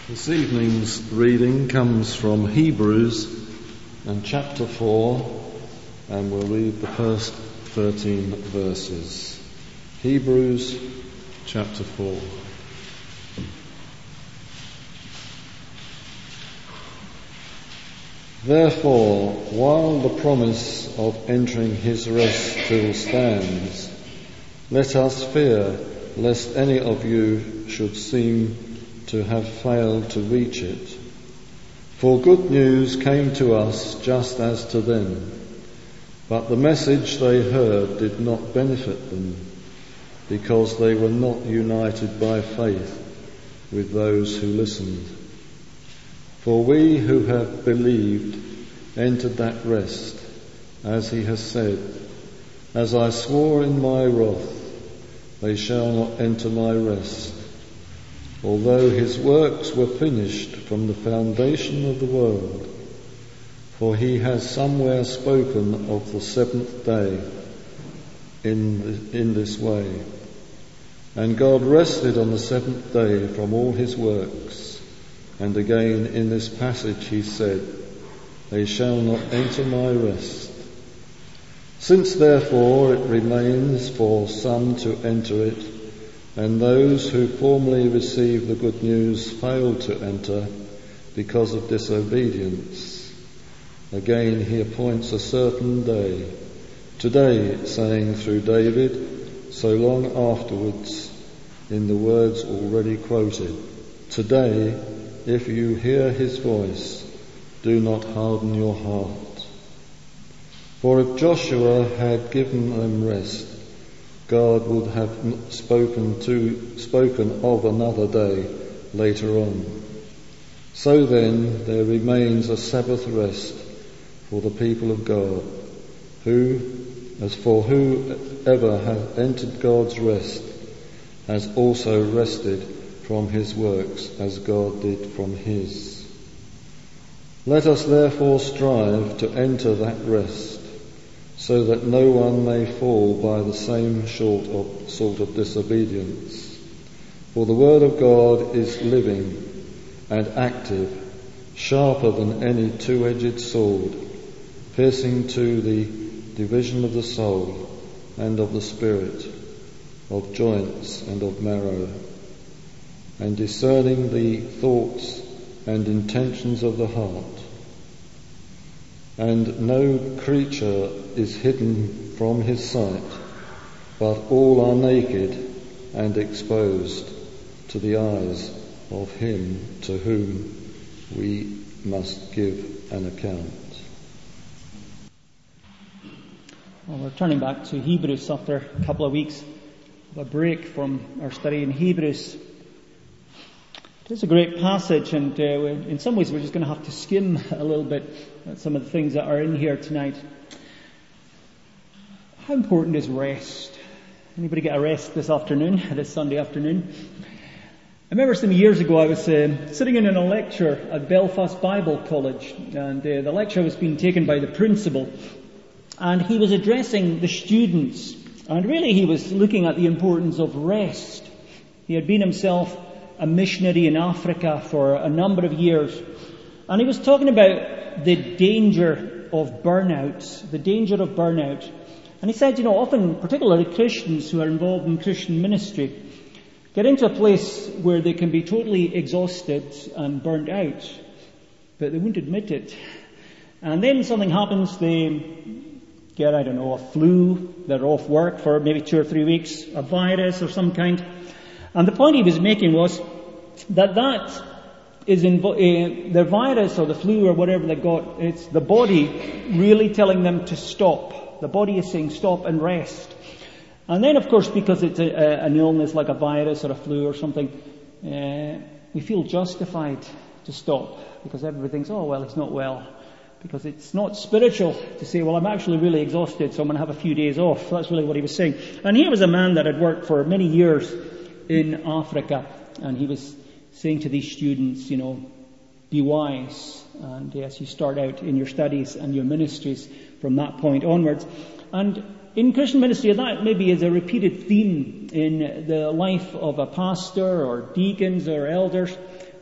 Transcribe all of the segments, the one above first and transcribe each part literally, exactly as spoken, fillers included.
This evening's reading comes from Hebrews and chapter four, and we'll read the first thirteen verses. Hebrews chapter four. Therefore, while the promise of entering his rest still stands, let us fear lest any of you should seem to have failed to reach it. For good news came to us just as to them, but the message they heard did not benefit them, because they were not united by faith with those who listened. For we who have believed entered that rest, as he has said, "As I swore in my wrath, they shall not enter my rest." Although his works were finished from the foundation of the world, for he has somewhere spoken of the seventh day in, in this way. And God rested on the seventh day from all his works. And again in this passage he said, "They shall not enter my rest." Since therefore it remains for some to enter it, and those who formerly received the good news failed to enter because of disobedience, again he appoints a certain day, today, saying through David, so long afterwards, in the words already quoted, "Today, if you hear his voice, do not harden your heart." For if Joshua had given them rest, God would have spoken to spoken of another day later on. So then there remains a Sabbath rest for the people of God, who, as for whoever has entered God's rest, has also rested from his works as God did from his. Let us therefore strive to enter that rest, so that no one may fall by the same sort of, sort of disobedience. For the word of God is living and active, sharper than any two-edged sword, piercing to the division of the soul and of the spirit, of joints and of marrow, and discerning the thoughts and intentions of the heart. And no creature is hidden from his sight, but all are naked and exposed to the eyes of him to whom we must give an account. Well, we're turning back to Hebrews after a couple of weeks of a break from our study in Hebrews. It's a great passage, and uh, in some ways we're just going to have to skim a little bit at some of the things that are in here tonight. How important is rest? Anybody get a rest this afternoon, this Sunday afternoon? I remember some years ago I was uh, sitting in a lecture at Belfast Bible College, and uh, the lecture was being taken by the principal, and he was addressing the students, and really he was looking at the importance of rest. He had been himself a missionary in Africa for a number of years. And he was talking about the danger of burnout, the danger of burnout. And he said, you know, often, particularly Christians who are involved in Christian ministry, get into a place where they can be totally exhausted and burnt out, but they won't admit it. And then something happens, they get, I don't know, a flu, they're off work for maybe two or three weeks, a virus or some kind. And the point he was making was that that is in, uh, the virus or the flu or whatever they got, it's the body really telling them to stop. The body is saying stop and rest. And then, of course, because it's a, a, an illness like a virus or a flu or something, uh, we feel justified to stop because everybody thinks, oh, well, he's not well. Because it's not spiritual to say, well, I'm actually really exhausted, so I'm going to have a few days off. That's really what he was saying. And here was a man that had worked for many years in Africa, and he was saying to these students, you know, be wise, and as you start out in your studies and your ministries from that point onwards. And in Christian ministry, that maybe is a repeated theme in the life of a pastor or deacons or elders,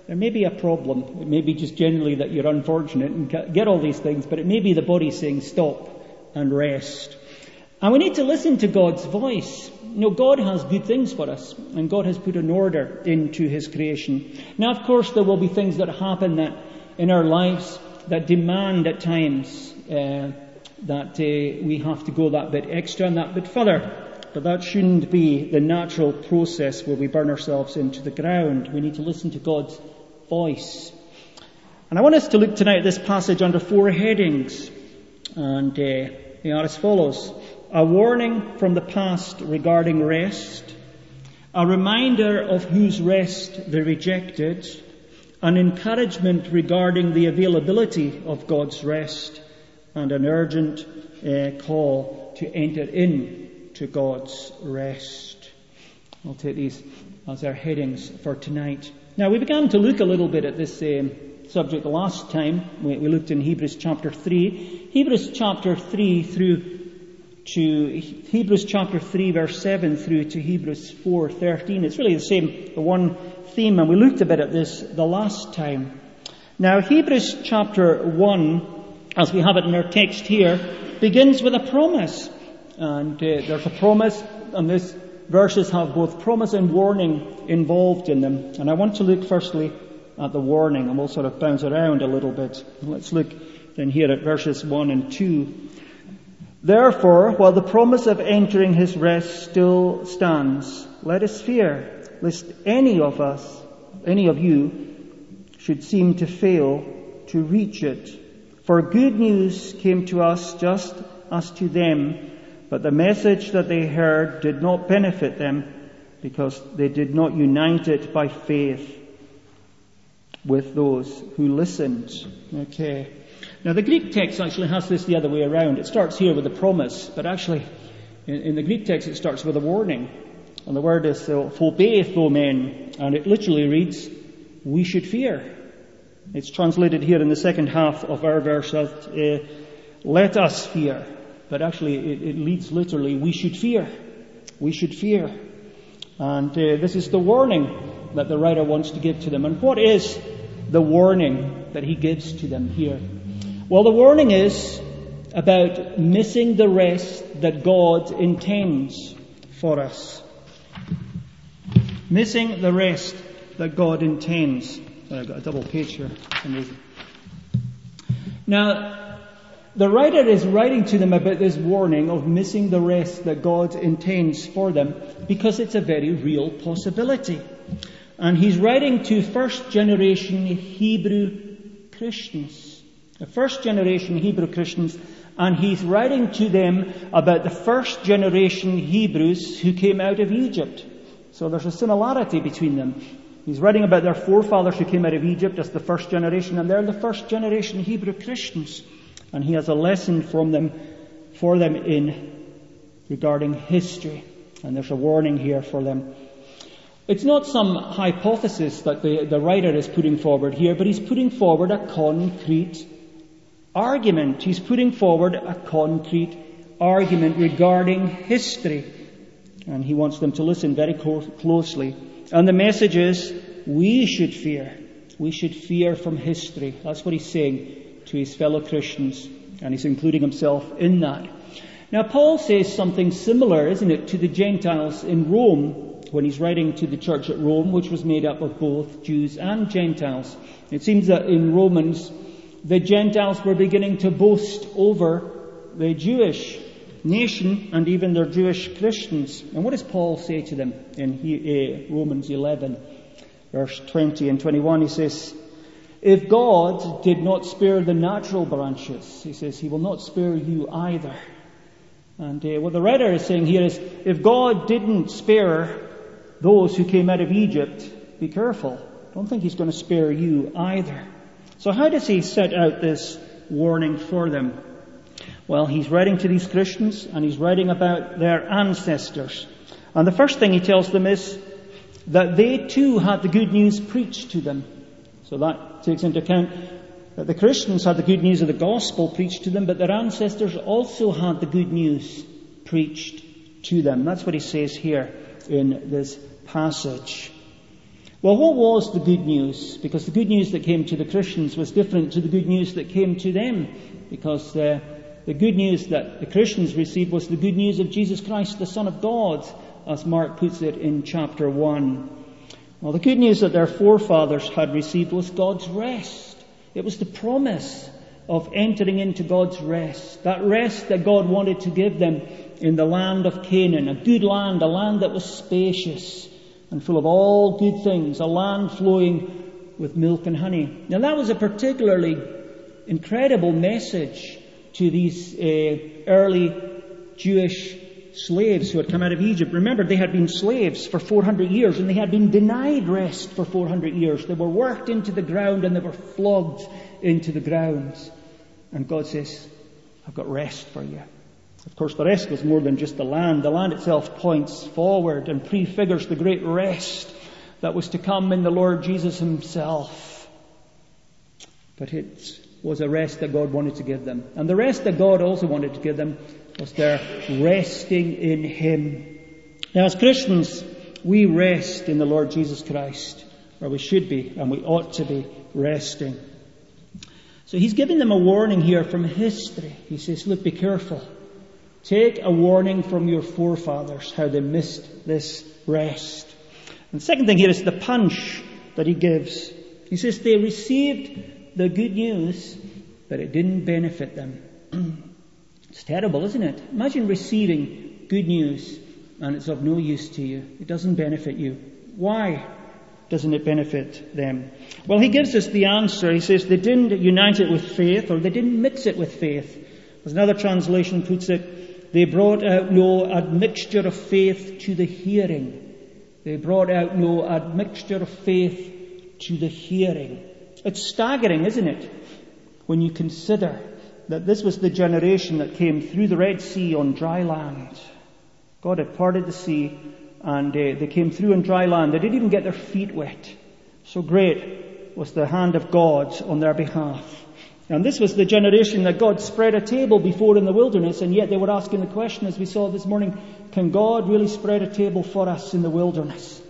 there may be a problem. It may be just generally that you're unfortunate and get all these things, but it may be the body saying stop and rest. And we need to listen to God's voice. You know, God has good things for us, and God has put an order into His creation. Now, of course, there will be things that happen that in our lives that demand at times uh, that uh, we have to go that bit extra and that bit further. But that shouldn't be the natural process where we burn ourselves into the ground. We need to listen to God's voice. And I want us to look tonight at this passage under four headings. And uh, they are as follows. A warning from the past regarding rest. A reminder of whose rest they rejected. An encouragement regarding the availability of God's rest. And an urgent uh, call to enter in to God's rest. I'll take these as our headings for tonight. Now, we began to look a little bit at this um, subject the last time. We, we looked in Hebrews chapter three. Hebrews chapter three through to Hebrews chapter three verse seven through to Hebrews four thirteen. It's really the same, the one theme, and we looked a bit at this the last time. Now, Hebrews chapter one, as we have it in our text here, begins with a promise. And uh, there's a promise, and these verses have both promise and warning involved in them. And I want to look firstly at the warning, and we'll sort of bounce around a little bit. Let's look then here at verses one and two. Therefore, while the promise of entering His rest still stands, let us fear, lest any of us, any of you, should seem to fail to reach it. For good news came to us just as to them, but the message that they heard did not benefit them because they did not unite it by faith with those who listened. Okay. Now the Greek text actually has this the other way around. It starts here with a promise, but actually in, in the Greek text it starts with a warning. And the word is phobeth, O men, and it literally reads, we should fear. It's translated here in the second half of our verse as, uh, let us fear. But actually, it, it leads literally, we should fear. We should fear. And uh, this is the warning that the writer wants to give to them. And what is the warning that he gives to them here? Well, the warning is about missing the rest that God intends for us. Missing the rest that God intends. I've got a double page here. Now, the writer is writing to them about this warning of missing the rest that God intends for them because it's a very real possibility. And he's writing to first generation Hebrew Christians. The first generation Hebrew Christians, and he's writing to them about the first generation Hebrews who came out of Egypt. So there's a similarity between them. He's writing about their forefathers who came out of Egypt as the first generation, and they're the first generation Hebrew Christians. And he has a lesson from them, for them in regarding history. And there's a warning here for them. It's not some hypothesis that the, the writer is putting forward here, but he's putting forward a concrete argument. He's putting forward a concrete argument regarding history. And he wants them to listen very co- closely. And the message is, we should fear. We should fear from history. That's what he's saying to his fellow Christians, and he's including himself in that. Now, Paul says something similar, isn't it, to the Gentiles in Rome when he's writing to the church at Rome, which was made up of both Jews and Gentiles. It seems that in Romans, the Gentiles were beginning to boast over the Jewish nation and even their Jewish Christians. And what does Paul say to them in Romans eleven, verse twenty and twenty-one? He says, if God did not spare the natural branches, he says, He will not spare you either. And uh, what the writer is saying here is, if God didn't spare those who came out of Egypt, be careful. Don't think He's going to spare you either. So how does he set out this warning for them? Well, he's writing to these Christians, and he's writing about their ancestors. And the first thing he tells them is that they too had the good news preached to them. So that takes into account that the Christians had the good news of the gospel preached to them, but their ancestors also had the good news preached to them. That's what he says here in this passage. Well, what was the good news? Because the good news that came to the Christians was different to the good news that came to them. Because uh, the good news that the Christians received was the good news of Jesus Christ, the Son of God, as Mark puts it in chapter one. Well, the good news that their forefathers had received was God's rest. It was the promise of entering into God's rest. That rest that God wanted to give them in the land of Canaan, a good land, a land that was spacious and full of all good things, a land flowing with milk and honey. Now that was a particularly incredible message to these uh, early Jewish slaves who had come out of Egypt. Remember, they had been slaves for four hundred years and they had been denied rest for four hundred years. They were worked into the ground and they were flogged into the ground. And God says, I've got rest for you. Of course, the rest was more than just the land. The land itself points forward and prefigures the great rest that was to come in the Lord Jesus himself. But it was a rest that God wanted to give them. And the rest that God also wanted to give them was their resting in him. Now, as Christians, we rest in the Lord Jesus Christ, or we should be, and we ought to be resting. So he's giving them a warning here from history. He says, look, be careful. Take a warning from your forefathers, how they missed this rest. And the second thing here is the punch that he gives. He says they received the good news, but it didn't benefit them. It's terrible, isn't it? Imagine receiving good news and it's of no use to you. It doesn't benefit you. Why doesn't it benefit them? Well, he gives us the answer. He says they didn't unite it with faith, or they didn't mix it with faith. As another translation puts it, they brought out no admixture of faith to the hearing. They brought out no admixture of faith to the hearing. It's staggering, isn't it, when you consider that this was the generation that came through the Red Sea on dry land. God had parted the sea and uh, they came through on dry land. They didn't even get their feet wet. So great was the hand of God on their behalf. And this was the generation that God spread a table before in the wilderness, and yet they were asking the question, as we saw this morning, can God really spread a table for us in the wilderness?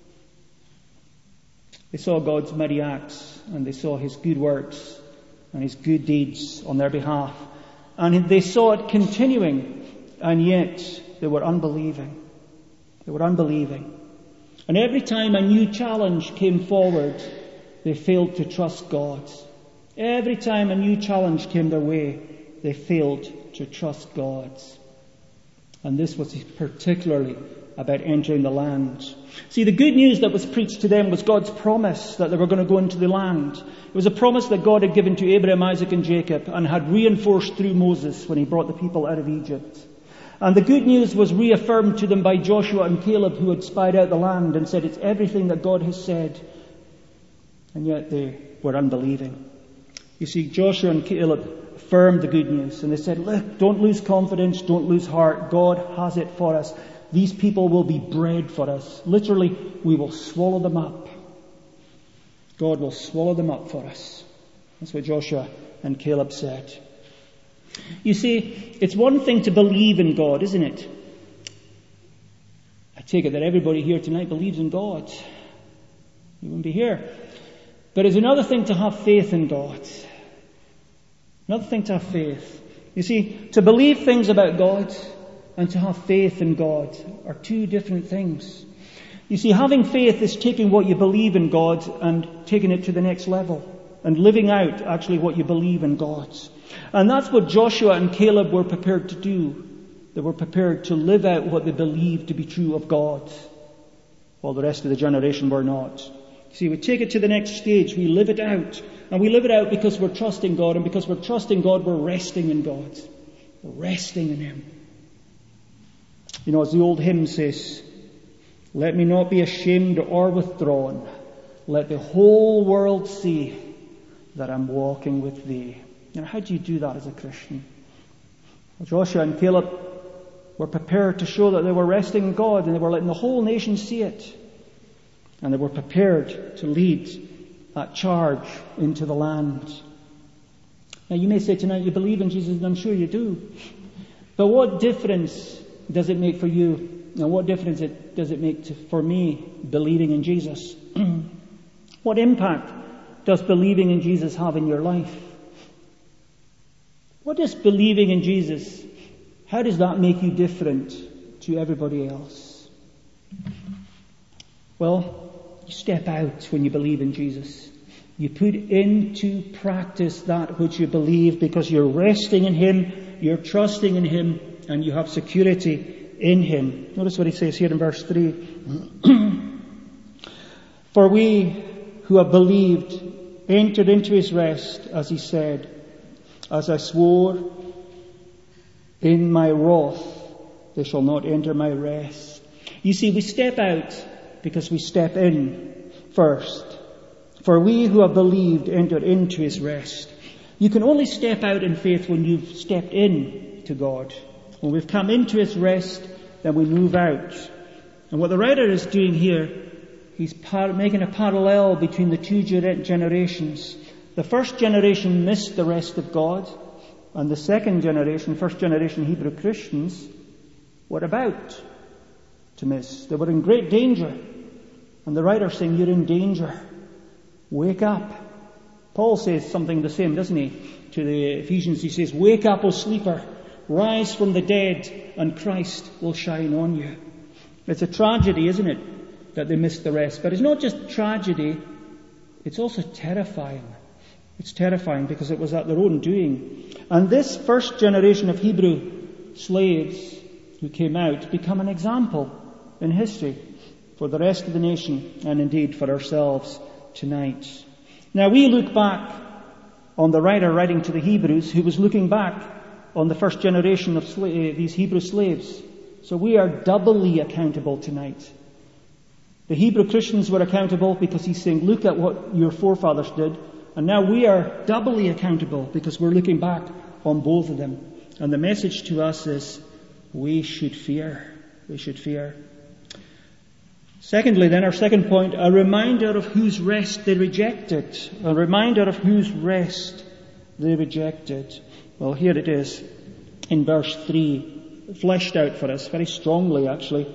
They saw God's mighty acts, and they saw his good works and his good deeds on their behalf. And they saw it continuing, and yet they were unbelieving. They were unbelieving. And every time a new challenge came forward, they failed to trust God. Every time a new challenge came their way, they failed to trust God. And this was particularly about entering the land. See, the good news that was preached to them was God's promise that they were going to go into the land. It was a promise that God had given to Abraham, Isaac and Jacob and had reinforced through Moses when he brought the people out of Egypt. And the good news was reaffirmed to them by Joshua and Caleb, who had spied out the land and said it's everything that God has said. And yet they were unbelieving. You see, Joshua and Caleb affirmed the good news and they said, look, don't lose confidence, don't lose heart. God has it for us. These people will be bread for us. Literally, we will swallow them up. God will swallow them up for us. That's what Joshua and Caleb said. You see, it's one thing to believe in God, isn't it? I take it that everybody here tonight believes in God. You wouldn't be here. But it's another thing to have faith in God. Another thing to have faith. You see, to believe things about God and to have faith in God are two different things. You see, having faith is taking what you believe in God and taking it to the next level and living out actually what you believe in God. And that's what Joshua and Caleb were prepared to do. They were prepared to live out what they believed to be true of God, while the rest of the generation were not. See, we take it to the next stage. We live it out. And we live it out because we're trusting God. And because we're trusting God, we're resting in God. We're resting in him. You know, as the old hymn says, let me not be ashamed or withdrawn. Let the whole world see that I'm walking with thee. You know, how do you do that as a Christian? Well, Joshua and Caleb were prepared to show that they were resting in God, and they were letting the whole nation see it. And they were prepared to lead that charge into the land. Now you may say tonight you believe in Jesus, and I'm sure you do. But what difference does it make for you? And what difference it, does it make to, for me believing in Jesus? What impact does believing in Jesus have in your life? What is believing in Jesus? How does that make you different to everybody else? Well, you step out when you believe in Jesus. You put into practice that which you believe because you're resting in Him, you're trusting in Him, and you have security in Him. Notice what he says here in verse three. For we who have believed entered into His rest, as He said, as I swore in my wrath, they shall not enter my rest. You see, we step out because we step in first. For we who have believed entered into His rest. You can only step out in faith when you've stepped in to God. When we've come into His rest, then we move out. And what the writer is doing here, he's par- making a parallel between the two ger- generations. The first generation missed the rest of God, and the second generation, first generation Hebrew Christians, were about to miss. They were in great danger. And the writer's saying, you're in danger. Wake up. Paul says something the same, doesn't he? To the Ephesians, he says, wake up, O sleeper. Rise from the dead, and Christ will shine on you. It's a tragedy, isn't it, that they missed the rest. But it's not just tragedy, it's also terrifying. It's terrifying because it was at their own doing. And this first generation of Hebrew slaves who came out become an example in history for the rest of the nation and indeed for ourselves tonight. Now we look back on the writer writing to the Hebrews who was looking back on the first generation of sla- these Hebrew slaves. So we are doubly accountable tonight. The Hebrew Christians were accountable because he's saying, look at what your forefathers did. And now we are doubly accountable because we're looking back on both of them. And the message to us is, we should fear. We should fear. Secondly, then, our second point, a reminder of whose rest they rejected. A reminder of whose rest they rejected. Well, here it is in verse three, fleshed out for us very strongly, actually.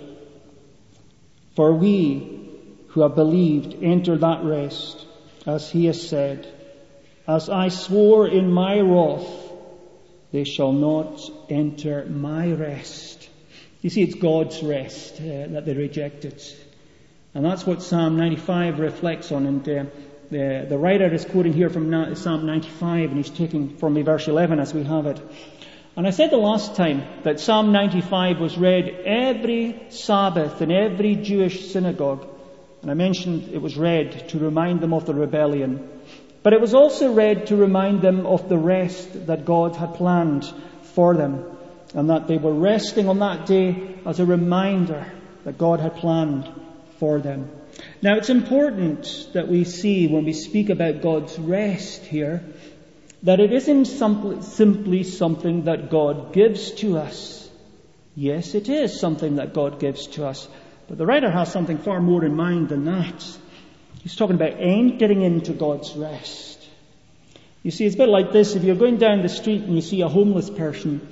For we who have believed enter that rest, as he has said, as I swore in my wrath, they shall not enter my rest. You see, it's God's rest uh, that they rejected. And that's what Psalm ninety-five reflects on. And uh, the, the writer is quoting here from na- Psalm ninety-five, and he's taking from me verse eleven as we have it. And I said the last time that Psalm ninety-five was read every Sabbath in every Jewish synagogue. And I mentioned it was read to remind them of the rebellion. But it was also read to remind them of the rest that God had planned for them. And that they were resting on that day as a reminder that God had planned for them. Now it's important that we see when we speak about God's rest here, that it isn't simply something that God gives to us. Yes, it is something that God gives to us. But the writer has something far more in mind than that. He's talking about entering into God's rest. You see, it's a bit like this. If you're going down the street and you see a homeless person,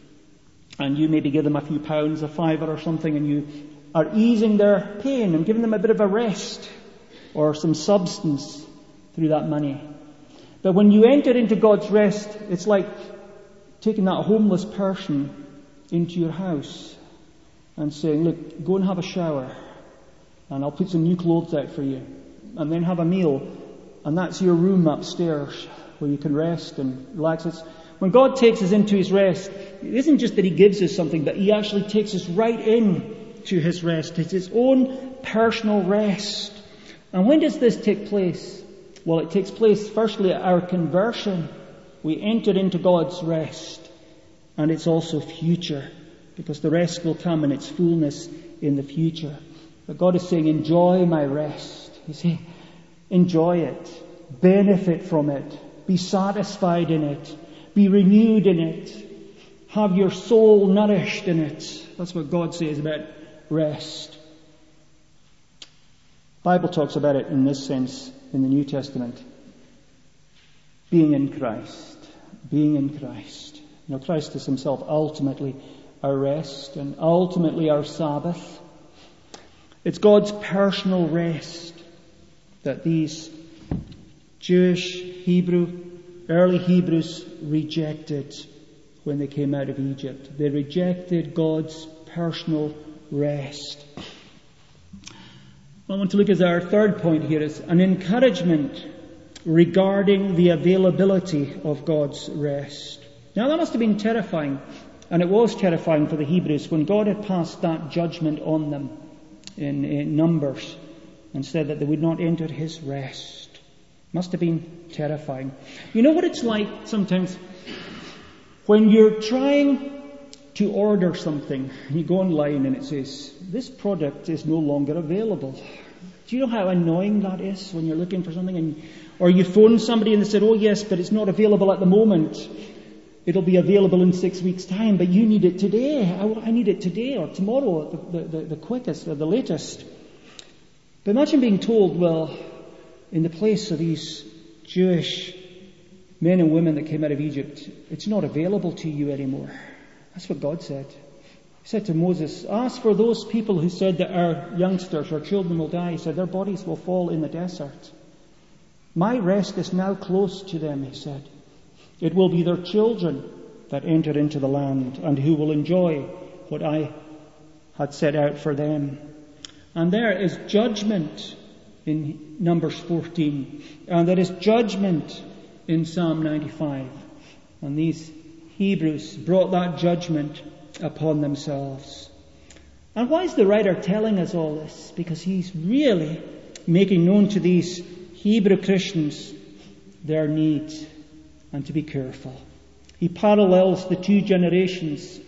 and you maybe give them a few pounds, a fiver or something, and you are easing their pain and giving them a bit of a rest or some substance through that money. But when you enter into God's rest, it's like taking that homeless person into your house and saying, look, go and have a shower, and I'll put some new clothes out for you, and then have a meal, and that's your room upstairs where you can rest and relax. It's, when God takes us into His rest, it isn't just that He gives us something, but He actually takes us right in to His rest. It's His own personal rest. And when does this take place? Well, it takes place firstly at our conversion. We enter into God's rest. And it's also future, because the rest will come in its fullness in the future. But God is saying, enjoy my rest. He's saying, enjoy it. Benefit from it. Be satisfied in it. Be renewed in it. Have your soul nourished in it. That's what God says about rest. The Bible talks about it in this sense in the New Testament. Being in Christ. Being in Christ. You know, Christ is Himself ultimately our rest and ultimately our Sabbath. It's God's personal rest. that these Jewish, Hebrew, early Hebrews rejected when they came out of Egypt. They rejected God's personal rest. What I want to look at our third point here is an encouragement regarding the availability of God's rest. Now that must have been terrifying, and it was terrifying for the Hebrews when God had passed that judgment on them in, in Numbers and said that they would not enter His rest. Must have been terrifying. You know what it's like sometimes when you're trying to order something, and you go online and it says, this product is no longer available. Do you know how annoying that is when you're looking for something? And, or you phone somebody and they said, oh yes, but it's not available at the moment. It'll be available in six weeks' time, but you need it today. I, I need it today or tomorrow, the, the, the quickest or the latest. But imagine being told, well, in the place of these Jewish men and women that came out of Egypt, it's not available to you anymore. That's what God said. He said to Moses, ask for those people who said that our youngsters, our children will die. He said, their bodies will fall in the desert. My rest is now close to them, he said. It will be their children that enter into the land and who will enjoy what I had set out for them. And there is judgment in Numbers fourteen. And there is judgment in Psalm ninety-five. And these Hebrews brought that judgment upon themselves. And why is the writer telling us all this? Because he's really making known to these Hebrew Christians their need and to be careful. He parallels the two generations.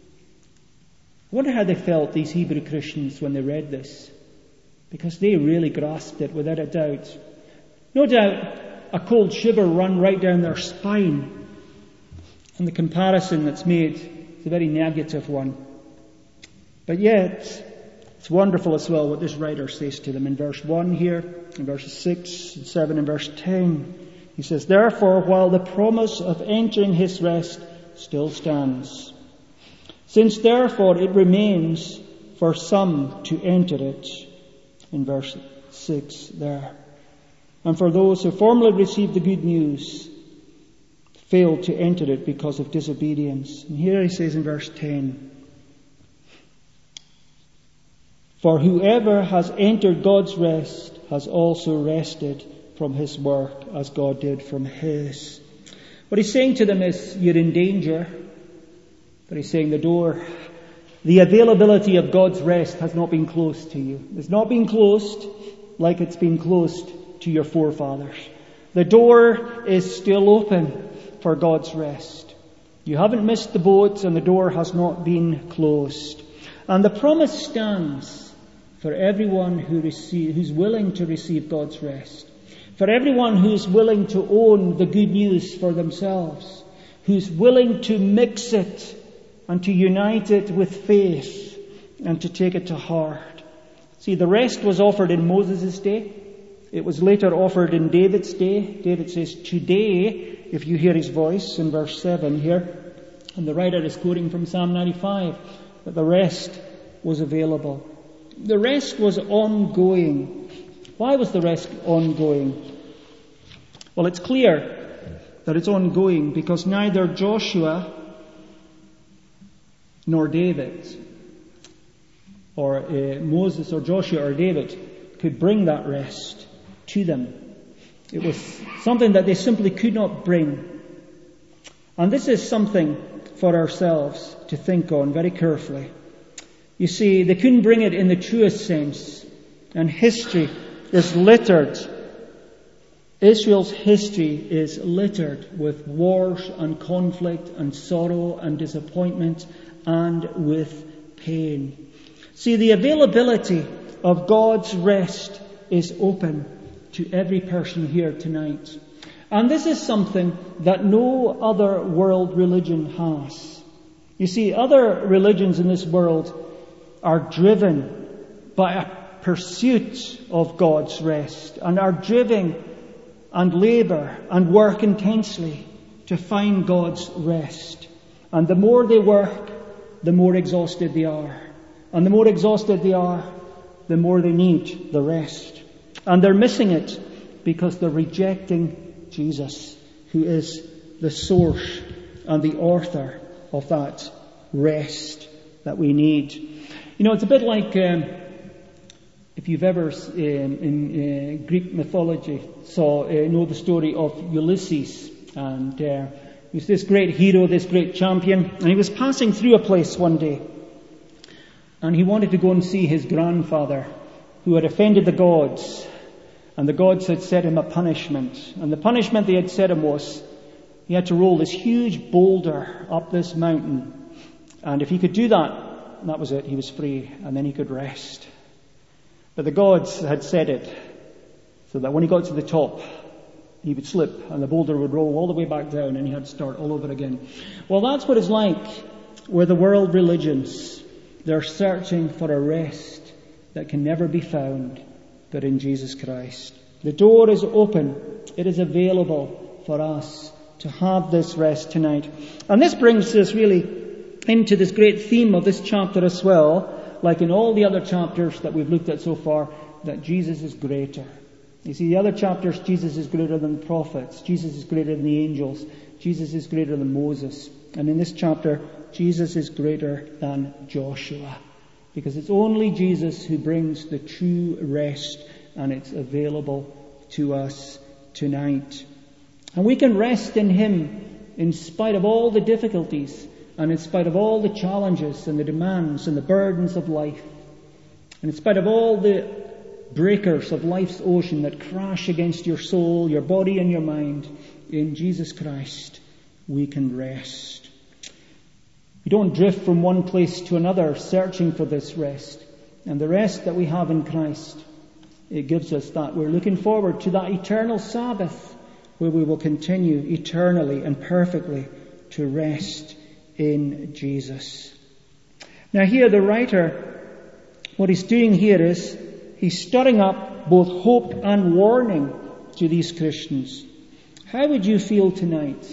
I wonder how they felt, these Hebrew Christians, when they read this. Because they really grasped it without a doubt. No doubt a cold shiver ran right down their spine. And the comparison that's made is a very negative one. But yet, it's wonderful as well what this writer says to them in verse one here, in verses six and seven and verse ten. He says, therefore, while the promise of entering His rest still stands, since therefore it remains for some to enter it, in verse six there, and for those who formerly received the good news failed to enter it because of disobedience. And here he says in verse ten, for whoever has entered God's rest has also rested from his work as God did from His. What he's saying to them is, you're in danger. But he's saying the door, the availability of God's rest has not been closed to you. It's not been closed like it's been closed to your forefathers. The door is still open for God's rest. You haven't missed the boat, and the door has not been closed. And the promise stands for everyone who receive, who's willing to receive God's rest. For everyone who's willing to own the good news for themselves. Who's willing to mix it and to unite it with faith and to take it to heart. See, the rest was offered in Moses' day. It was later offered in David's day. David says, today, if you hear His voice, in verse seven here, and the writer is quoting from Psalm ninety-five, that the rest was available. The rest was ongoing. Why was the rest ongoing? Well, it's clear that it's ongoing because neither Joshua nor David, or uh, Moses or Joshua or David, could bring that rest to them. It was something that they simply could not bring. And this is something for ourselves to think on very carefully. You see, they couldn't bring it in the truest sense. And history is littered. Israel's history is littered with wars and conflict and sorrow and disappointment and with pain. See, the availability of God's rest is open to every person here tonight. And this is something that no other world religion has. You see, other religions in this world are driven by a pursuit of God's rest and are driven and labour and work intensely to find God's rest. And the more they work, the more exhausted they are. And the more exhausted they are, the more they need the rest. And they're missing it because they're rejecting Jesus, who is the source and the author of that rest that we need. You know, it's a bit like um, if you've ever um, in uh, Greek mythology saw uh, know the story of Ulysses, and uh, he was this great hero, this great champion, and he was passing through a place one day, and he wanted to go and see his grandfather, who had offended the gods, and the gods had set him a punishment, and the punishment they had set him was he had to roll this huge boulder up this mountain, and if he could do that, that was it, he was free, and then he could rest. But the gods had set it so that when he got to the top, he would slip and the boulder would roll all the way back down and he had to start all over again. Well, that's what it's like with the world religions. They're searching for a rest that can never be found but in Jesus Christ. The door is open. It is available for us to have this rest tonight. And this brings us really into this great theme of this chapter as well, like in all the other chapters that we've looked at so far, that Jesus is greater. You see, the other chapters, Jesus is greater than the prophets. Jesus is greater than the angels. Jesus is greater than Moses. And in this chapter, Jesus is greater than Joshua. Because it's only Jesus who brings the true rest, and it's available to us tonight. And we can rest in Him in spite of all the difficulties, and in spite of all the challenges and the demands and the burdens of life, and in spite of all the breakers of life's ocean that crash against your soul, your body and your mind, in Jesus Christ we can rest. We don't drift from one place to another searching for this rest. And the rest that we have in Christ, it gives us that. We're looking forward to that eternal Sabbath where we will continue eternally and perfectly to rest in Jesus. Now here the writer, what he's doing here is he's stirring up both hope and warning to these Christians. How would you feel tonight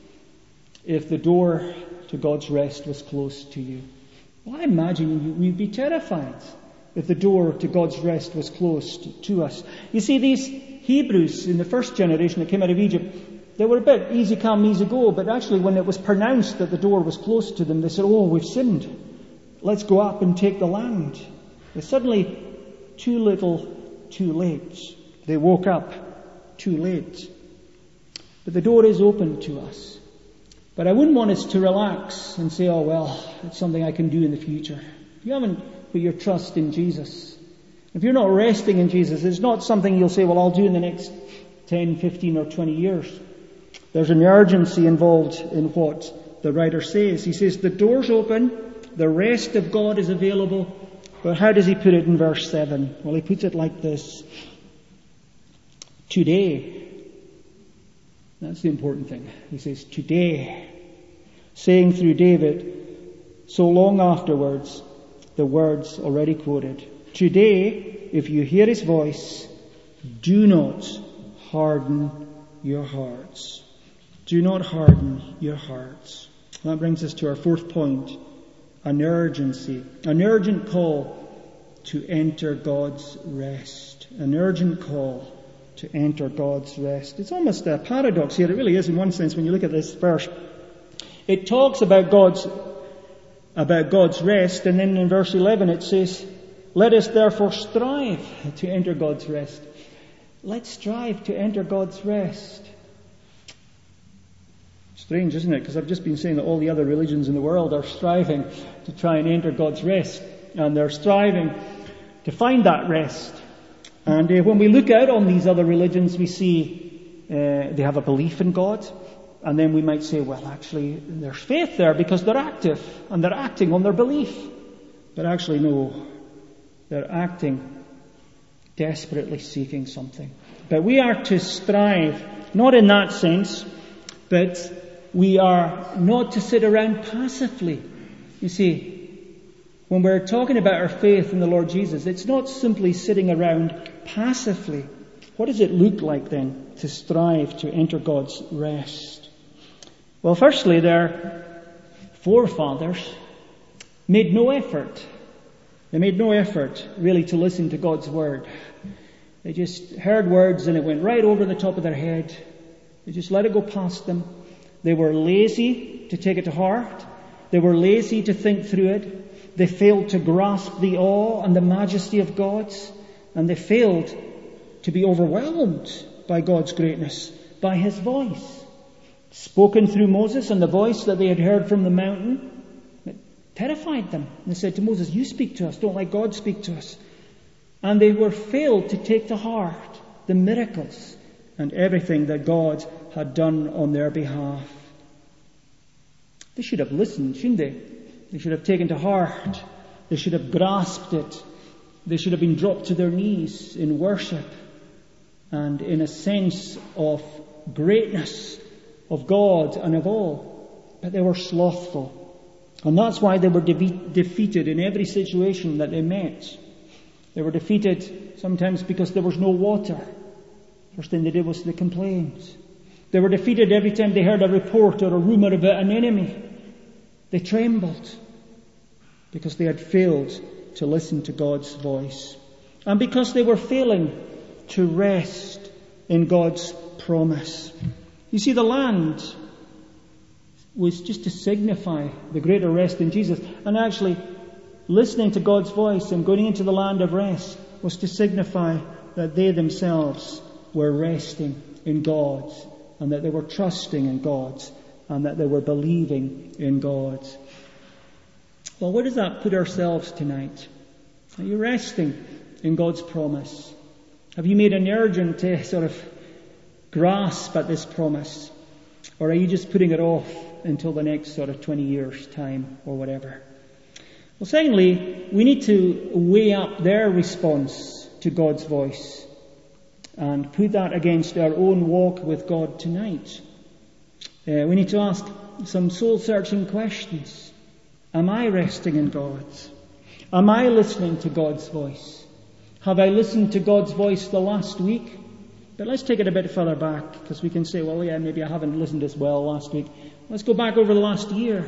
if the door to God's rest was close to you? Well, I imagine you'd be terrified if the door to God's rest was close to us. You see, these Hebrews in the first generation that came out of Egypt, they were a bit easy come, easy go, but actually when it was pronounced that the door was close to them, they said, oh, we've sinned. Let's go up and take the land. They suddenly, too little, too late. They woke up too late. But the door is open to us. But I wouldn't want us to relax and say, oh, well, it's something I can do in the future. If you haven't put your trust in Jesus, if you're not resting in Jesus, it's not something you'll say, well, I'll do in the next ten, fifteen or twenty years. There's an urgency involved in what the writer says. He says the door's open, the rest of God is available. But how does he put it in verse seven? Well, he puts it like this. Today. That's the important thing. He says, today, saying through David, so long afterwards, the words already quoted. Today, if you hear his voice, do not harden your hearts. Do not harden your hearts. That brings us to our fourth point, an urgency, an urgent call to enter God's rest. An urgent call to enter God's rest. It's almost a paradox here. It really is in one sense when you look at this verse. It talks about God's about God's rest, and then in verse eleven it says, let us therefore strive to enter God's rest. Let's strive to enter God's rest. Strange, isn't it? Because I've just been saying that all the other religions in the world are striving to try and enter God's rest, and they're striving to find that rest. And uh, when we look out on these other religions, we see uh, they have a belief in God. And then we might say, well, actually, there's faith there because they're active and they're acting on their belief. But actually, no, they're acting, desperately seeking something. But we are to strive, not in that sense, but we are not to sit around passively. You see, when we're talking about our faith in the Lord Jesus, it's not simply sitting around passively. What does it look like then to strive to enter God's rest? Well, firstly, their forefathers made no effort. They made no effort really to listen to God's word. They just heard words and it went right over the top of their head. They just let it go past them. They were lazy to take it to heart. They were lazy to think through it. They failed to grasp the awe and the majesty of God. And they failed to be overwhelmed by God's greatness, by His voice. Spoken through Moses and the voice that they had heard from the mountain, it terrified them. They said to Moses, "You speak to us, don't let God speak to us." And they were failed to take to heart the miracles and everything that God had done on their behalf. They should have listened, shouldn't they? They should have taken to heart. They should have grasped it. They should have been dropped to their knees in worship and in a sense of greatness of God and of all. But they were slothful. And that's why they were de- defeated in every situation that they met. They were defeated sometimes because there was no water. First thing they did was they complained. They were defeated every time they heard a report or a rumour about an enemy. They trembled because they had failed to listen to God's voice. And because they were failing to rest in God's promise. You see, the land was just to signify the greater rest in Jesus. And actually, listening to God's voice and going into the land of rest was to signify that they themselves were resting in God, and that they were trusting in God, and that they were believing in God. Well, where does that put ourselves tonight? Are you resting in God's promise? Have you made an urgent uh, sort of grasp at this promise? Or are you just putting it off until the next sort of twenty years' time or whatever? Well, secondly, we need to weigh up their response to God's voice and put that against our own walk with God tonight. Uh, we need to ask some soul-searching questions. Am I resting in God? Am I listening to God's voice? Have I listened to God's voice the last week? But let's take it a bit further back, because we can say, well, yeah, maybe I haven't listened as well last week. Let's go back over the last year.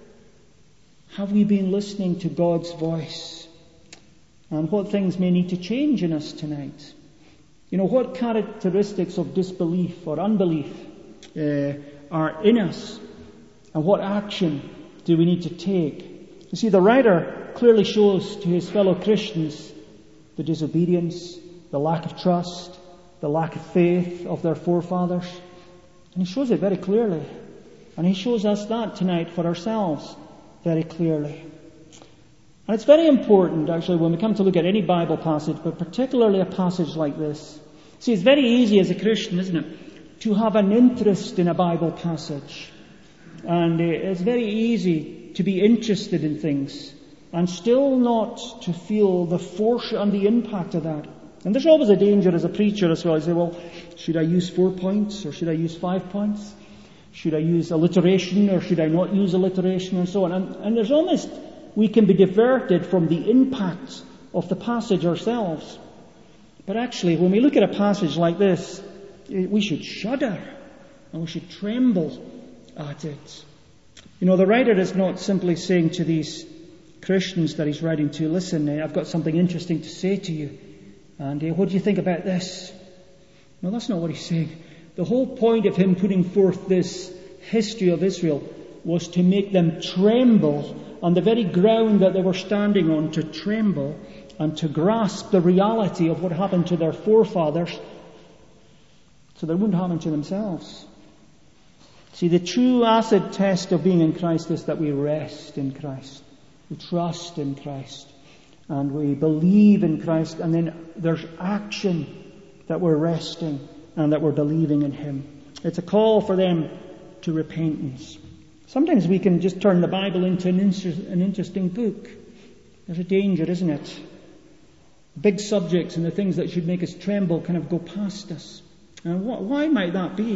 Have we been listening to God's voice? And what things may need to change in us tonight? You know, what characteristics of disbelief or unbelief uh, are in us? And what action do we need to take? You see, the writer clearly shows to his fellow Christians the disobedience, the lack of trust, the lack of faith of their forefathers. And he shows it very clearly. And he shows us that tonight for ourselves very clearly. And it's very important, actually, when we come to look at any Bible passage, but particularly a passage like this. See, it's very easy as a Christian, isn't it, to have an interest in a Bible passage. And it's very easy to be interested in things and still not to feel the force and the impact of that. And there's always a danger as a preacher as well. I say, well, should I use four points or should I use five points? Should I use alliteration or should I not use alliteration and so on? And, and there's almost, we can be diverted from the impact of the passage ourselves. But actually, when we look at a passage like this, we should shudder and we should tremble at it. You know, the writer is not simply saying to these Christians that he's writing to, listen, I've got something interesting to say to you. And uh, what do you think about this? No, that's not what he's saying. The whole point of him putting forth this history of Israel was to make them tremble on the very ground that they were standing on, to tremble and to grasp the reality of what happened to their forefathers so that it wouldn't happen to themselves. See, the true acid test of being in Christ is that we rest in Christ. We trust in Christ. And we believe in Christ. And then there's action that we're resting and that we're believing in Him. It's a call for them to repentance. Sometimes we can just turn the Bible into an, inter- an interesting book. There's a danger, isn't it? Big subjects and the things that should make us tremble kind of go past us. And what, why might that be?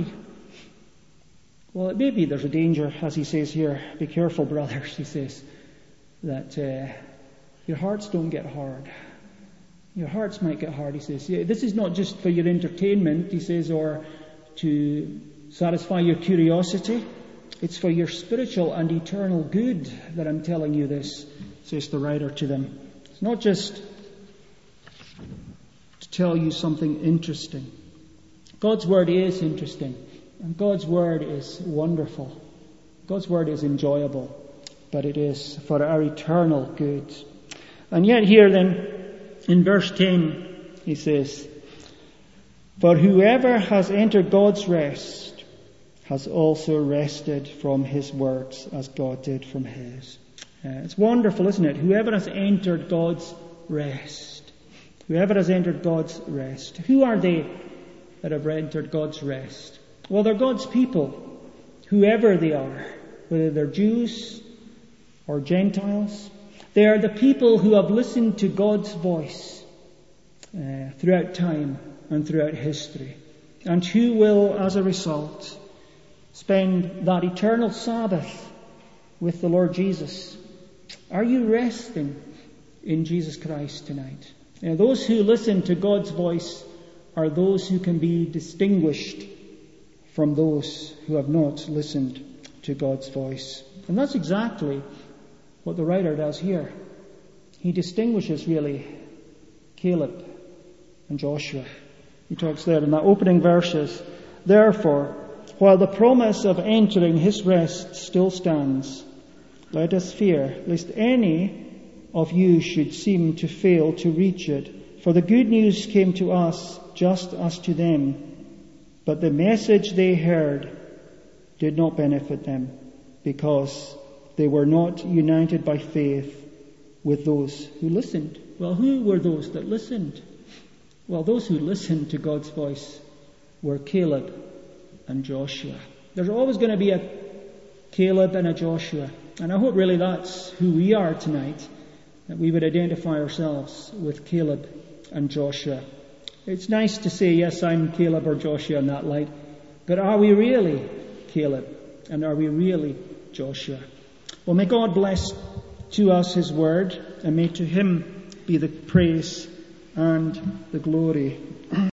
Well, it may be there's a danger, as he says here. Be careful, brothers, he says, that uh, your hearts don't get hard. Your hearts might get hard, he says. Yeah, this is not just for your entertainment, he says, or to satisfy your curiosity. It's for your spiritual and eternal good that I'm telling you this, says the writer to them. It's not just to tell you something interesting. God's Word is interesting, and God's Word is wonderful. God's Word is enjoyable, but it is for our eternal good. And yet here then, in verse ten, he says, "For whoever has entered God's rest has also rested from his works as God did from his." Uh, it's wonderful, isn't it? Whoever has entered God's rest. Whoever has entered God's rest. Who are they that have entered God's rest? Well, they're God's people, whoever they are, whether they're Jews or Gentiles. They are the people who have listened to God's voice uh, throughout time and throughout history, and who will, as a result, spend that eternal Sabbath with the Lord Jesus. Are you resting in Jesus Christ tonight? Now, those who listen to God's voice are those who can be distinguished from those who have not listened to God's voice. And that's exactly what the writer does here. He distinguishes really Caleb and Joshua. He talks there in the opening verses, "Therefore, while the promise of entering his rest still stands, let us fear lest any of you should seem to fail to reach it. For the good news came to us just as to them, but the message they heard did not benefit them, because they were not united by faith with those who listened." Well, who were those that listened? Well, those who listened to God's voice were Caleb and Joshua. There's always going to be a Caleb and a Joshua. And I hope really that's who we are tonight, that we would identify ourselves with Caleb and Joshua. It's nice to say, yes, I'm Caleb or Joshua in that light, but are we really Caleb? And are we really Joshua? Well, may God bless to us his word, and may to him be the praise and the glory.